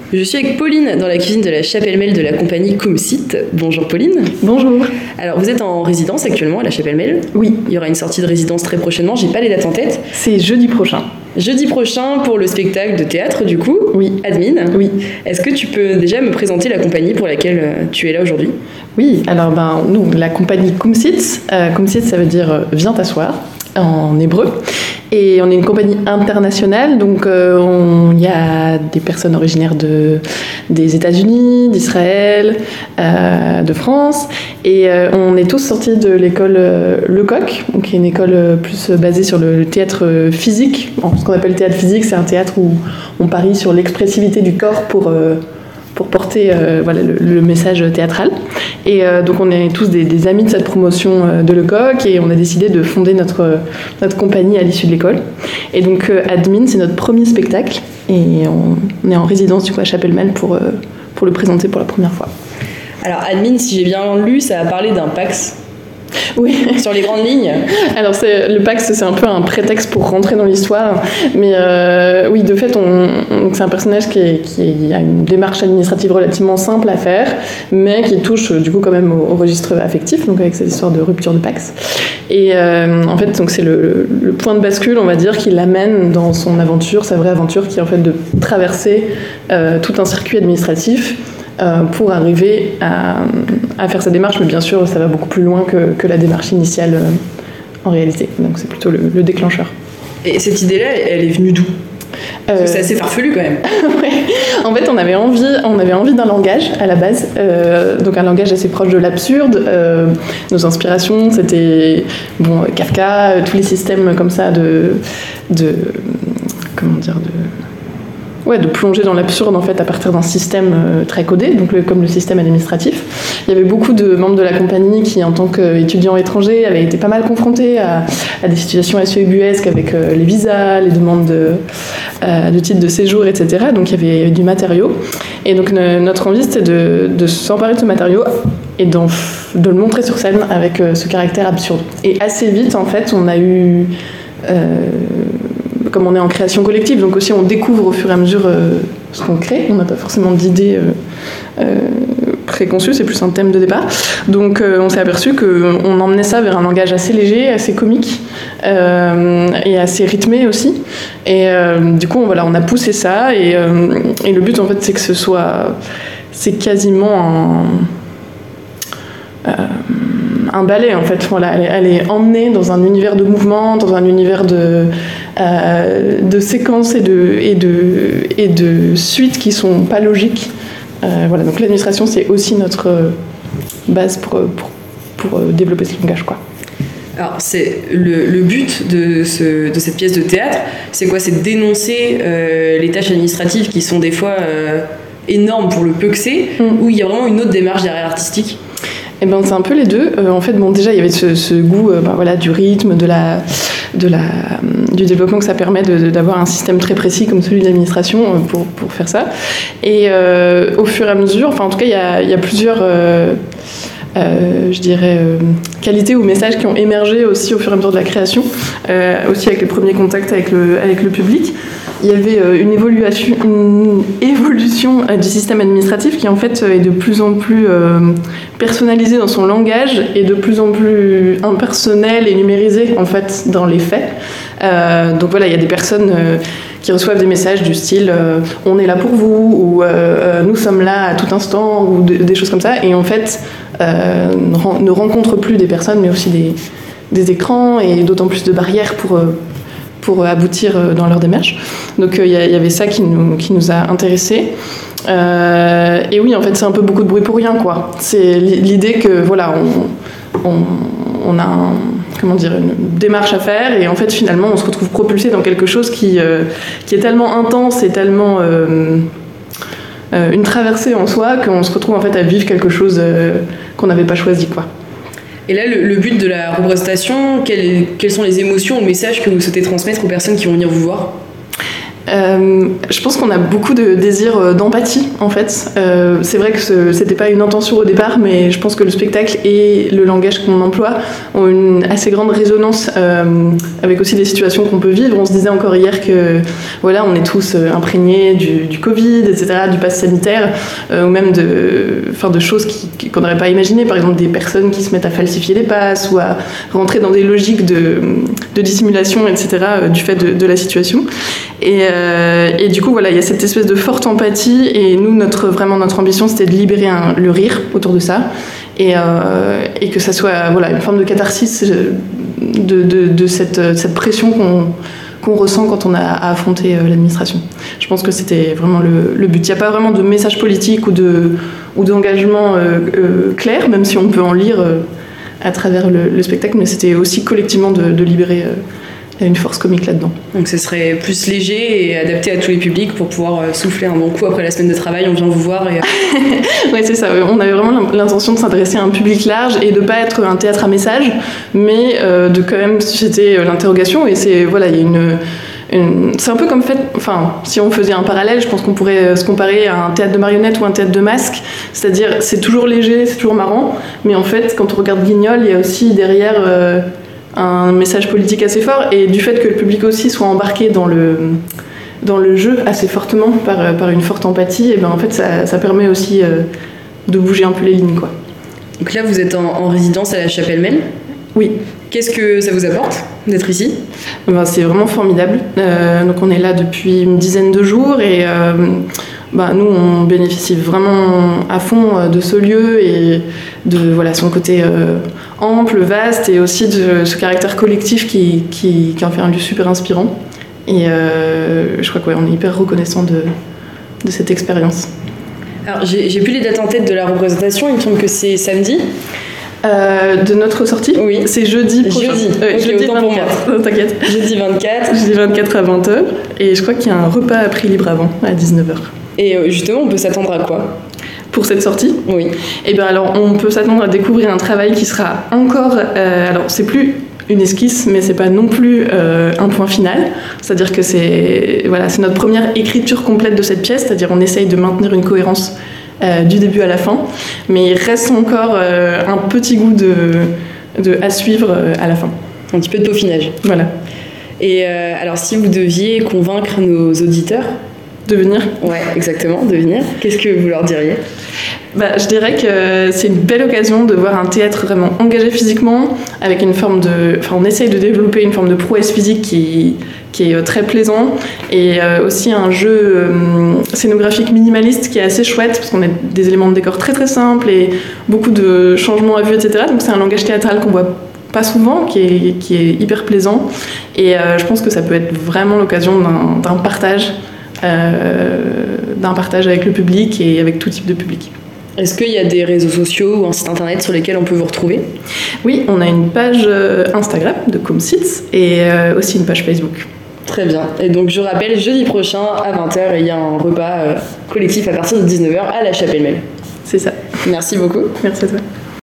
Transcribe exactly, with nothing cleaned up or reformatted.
Je suis avec Pauline dans la cuisine de la Chapelle-Melle de la compagnie Comsite. Bonjour Pauline. Bonjour. Alors vous êtes en résidence actuellement à la Chapelle-Melle. Oui. Il y aura une sortie de résidence très prochainement, j'ai pas les dates en tête. C'est jeudi prochain. Jeudi prochain pour le spectacle de théâtre du coup. Oui. Admin. Oui. Est-ce que tu peux déjà me présenter la compagnie pour laquelle tu es là aujourd'hui? Oui, alors ben, nous, la compagnie Comsite, euh, Comsite ça veut dire euh, viens t'asseoir en hébreu. Et on est une compagnie internationale, donc euh, il y a des personnes originaires de, des États-Unis, d'Israël, euh, de France, et euh, on est tous sortis de l'école euh, Lecoq, donc qui est une école euh, plus basée sur le, le théâtre physique. Bon, ce qu'on appelle théâtre physique, c'est un théâtre où on parie sur l'expressivité du corps pour euh, pour porter euh, voilà, le, le message théâtral. Et euh, donc on est tous des, des amis de cette promotion euh, de Lecoq et on a décidé de fonder notre, notre compagnie à l'issue de l'école. Et donc euh, Admin, c'est notre premier spectacle et on, on est en résidence du coup à Chapelle-Melle pour, euh, pour le présenter pour la première fois. Alors Admin, si j'ai bien lu, ça a parlé d'un Pax. Oui. Sur les grandes lignes. Alors c'est, le Pax, c'est un peu un prétexte pour rentrer dans l'histoire, mais euh, oui, de fait, on, on, c'est un personnage qui, est, qui a une démarche administrative relativement simple à faire, mais qui touche du coup quand même au, au registre affectif, donc avec cette histoire de rupture de Pax. Et euh, en fait, donc c'est le, le point de bascule, on va dire, qui l'amène dans son aventure, sa vraie aventure, qui est en fait de traverser euh, tout un circuit administratif Euh, pour arriver à, à faire sa démarche, mais bien sûr ça va beaucoup plus loin que, que la démarche initiale euh, en réalité, donc c'est plutôt le, le déclencheur. Et cette idée-là, elle est venue d'où? Parce que c'est assez farfelu quand même. Ouais. En fait, on avait envie, on avait envie d'un langage à la base, euh, donc un langage assez proche de l'absurde. Euh, nos inspirations, c'était bon, Kafka, tous les systèmes comme ça de, de comment dire, de Ouais, de plonger dans l'absurde en fait à partir d'un système euh, très codé, donc le, comme le système administratif. Il y avait beaucoup de membres de la compagnie qui, en tant qu'étudiants étrangers, avaient été pas mal confrontés à, à des situations assez ubuesques avec euh, les visas, les demandes de, euh, de titres de séjour, et cetera. Donc il y avait, il y avait du matériau. Et donc ne, notre envie, c'était de, de s'emparer de ce matériau et de le montrer sur scène avec euh, ce caractère absurde. Et assez vite, en fait, on a eu... Euh, comme on est en création collective, donc aussi on découvre au fur et à mesure euh, ce qu'on crée, on n'a pas forcément d'idées euh, euh, préconçues, c'est plus un thème de départ, donc euh, on s'est aperçu qu'on emmenait ça vers un langage assez léger, assez comique euh, et assez rythmé aussi, et euh, du coup on, voilà, on a poussé ça, et, euh, et le but en fait c'est que ce soit, c'est quasiment un... Euh, un ballet en fait, voilà, elle, est, elle est emmenée dans un univers de mouvement, dans un univers de, euh, de séquences et de, et, de, et de suites qui sont pas logiques. Euh, voilà, donc l'administration c'est aussi notre base pour, pour, pour développer ce langage, quoi. Alors c'est le, le but de, ce, de cette pièce de théâtre, c'est quoi? C'est de dénoncer euh, les tâches administratives qui sont des fois euh, énormes pour le peu que c'est, mm. Où il y a vraiment une autre démarche derrière artistique. Eh ben, c'est un peu les deux. Euh, en fait, bon, déjà, il y avait ce, ce goût euh, ben, voilà, du rythme, de la, de la, du développement que ça permet de, de, d'avoir un système très précis comme celui de l'administration euh, pour, pour faire ça. Et euh, au fur et à mesure, enfin, en tout cas, il y a, il y a plusieurs... Euh, Euh, je dirais, euh, qualités ou messages qui ont émergé aussi au fur et à mesure de la création, euh, aussi avec les premiers contacts avec le, avec le public. Il y avait euh, une évolution, une évolution euh, du système administratif qui en fait est de plus en plus euh, personnalisé dans son langage et de plus en plus impersonnel et numérisé en fait dans les faits. Euh, donc voilà, il y a des personnes euh, qui reçoivent des messages du style euh, « on est là pour vous » ou euh, « nous sommes là à tout instant » ou de, des choses comme ça, et en fait euh, ne rencontrent plus des personnes mais aussi des, des écrans et d'autant plus de barrières pour, pour aboutir dans leur démarche. Donc il euh, y, y avait ça qui nous, qui nous a intéressés. Euh, et oui, en fait c'est un peu beaucoup de bruit pour rien, quoi. C'est l'idée que voilà, on, on, on a un, comment dire, une démarche à faire et en fait finalement on se retrouve propulsé dans quelque chose qui, euh, qui est tellement intense et tellement euh, euh, une traversée en soi qu'on se retrouve en fait à vivre quelque chose euh, qu'on n'avait pas choisi, quoi. Et là, le, le but de la représentation, quelles, quelles sont les émotions ou messages que vous souhaitez transmettre aux personnes qui vont venir vous voir? Euh, je pense qu'on a beaucoup de désir d'empathie en fait. Euh, c'est vrai que ce, c'était pas une intention au départ, mais je pense que le spectacle et le langage qu'on emploie ont une assez grande résonance euh, avec aussi des situations qu'on peut vivre. On se disait encore hier que voilà, on est tous imprégnés du, du Covid, et cetera, du pass sanitaire, euh, ou même de, enfin, de choses qui, qu'on n'aurait pas imaginées. Par exemple, des personnes qui se mettent à falsifier les passes ou à rentrer dans des logiques de, de dissimulation, et cetera, du fait de, de la situation. Et, euh, et du coup, voilà, il y a cette espèce de forte empathie. Et nous, notre, vraiment, notre ambition, c'était de libérer un, le rire autour de ça. Et, euh, et que ça soit voilà, une forme de catharsis de, de, de cette, cette pression qu'on, qu'on ressent quand on a à affronter l'administration. Je pense que c'était vraiment le, le but. Il n'y a pas vraiment de message politique ou, de, ou d'engagement euh, euh, clair, même si on peut en lire euh, à travers le, le spectacle, mais c'était aussi collectivement de, de libérer euh, une force comique là-dedans. Donc ce serait plus léger et adapté à tous les publics pour pouvoir souffler un bon coup après la semaine de travail, on vient vous voir et... Oui, c'est ça. On avait vraiment l'intention de s'intéresser à un public large et de ne pas être un théâtre à message, mais euh, de quand même susciter l'interrogation. Et c'est, voilà, il y a une... Une, c'est un peu comme fait, enfin, si on faisait un parallèle, je pense qu'on pourrait se comparer à un théâtre de marionnettes ou un théâtre de masques, c'est-à-dire c'est toujours léger, c'est toujours marrant, mais en fait, quand on regarde Guignol, il y a aussi derrière euh, un message politique assez fort, et du fait que le public aussi soit embarqué dans le, dans le jeu assez fortement, par, par une forte empathie, et ben en fait, ça, ça permet aussi euh, de bouger un peu les lignes, quoi. Donc là, vous êtes en, en résidence à la Chapelle-Melle. Oui. Qu'est-ce que ça vous apporte d'être ici ? Ben, c'est vraiment formidable. Euh, donc on est là depuis une dizaine de jours et euh, ben, nous on bénéficie vraiment à fond de ce lieu et de voilà, son côté euh, ample, vaste et aussi de ce caractère collectif qui, qui, qui en fait un lieu super inspirant. Et euh, je crois qu'on ouais, est hyper reconnaissant de, de cette expérience. Alors j'ai, j'ai plus les dates en tête de la représentation, il me semble que c'est samedi. Euh, de notre sortie, oui, c'est jeudi prochain. Jeudi, euh, okay, jeudi vingt-quatre. Non, t'inquiète. Jeudi vingt-quatre. Jeudi vingt-quatre à vingt heures. Et je crois qu'il y a un repas à prix libre avant, à dix-neuf heures. Et justement, on peut s'attendre à quoi ? Pour cette sortie ? Oui. Et bien alors, on peut s'attendre à découvrir un travail qui sera encore... Euh, alors, c'est plus une esquisse, mais c'est pas non plus euh, un point final. C'est-à-dire que c'est, voilà, c'est notre première écriture complète de cette pièce, c'est-à-dire on essaye de maintenir une cohérence Euh, du début à la fin, mais il reste encore euh, un petit goût de, de à suivre euh, à la fin. Un petit peu de peaufinage. Voilà. Et euh, alors, si vous deviez convaincre nos auditeurs de venir, ouais, exactement, de venir, qu'est-ce que vous leur diriez ? Bah, je dirais que c'est une belle occasion de voir un théâtre vraiment engagé physiquement, avec une forme de... Enfin, on essaye de développer une forme de prouesse physique qui, qui est très plaisant, et euh, aussi un jeu euh, scénographique minimaliste qui est assez chouette, parce qu'on a des éléments de décor très très simples, et beaucoup de changements à vue, et cetera. Donc c'est un langage théâtral qu'on voit pas souvent, qui est, qui est hyper plaisant, et euh, je pense que ça peut être vraiment l'occasion d'un, d'un partage, euh, d'un partage avec le public et avec tout type de public. Est-ce qu'il y a des réseaux sociaux ou un site internet sur lesquels on peut vous retrouver ? Oui, on a une page Instagram de Comsits et aussi une page Facebook. Très bien. Et donc je rappelle, jeudi prochain à vingt heures, il y a un repas collectif à partir de dix-neuf heures à la Chapelle-Melle. C'est ça. Merci beaucoup. Merci à toi.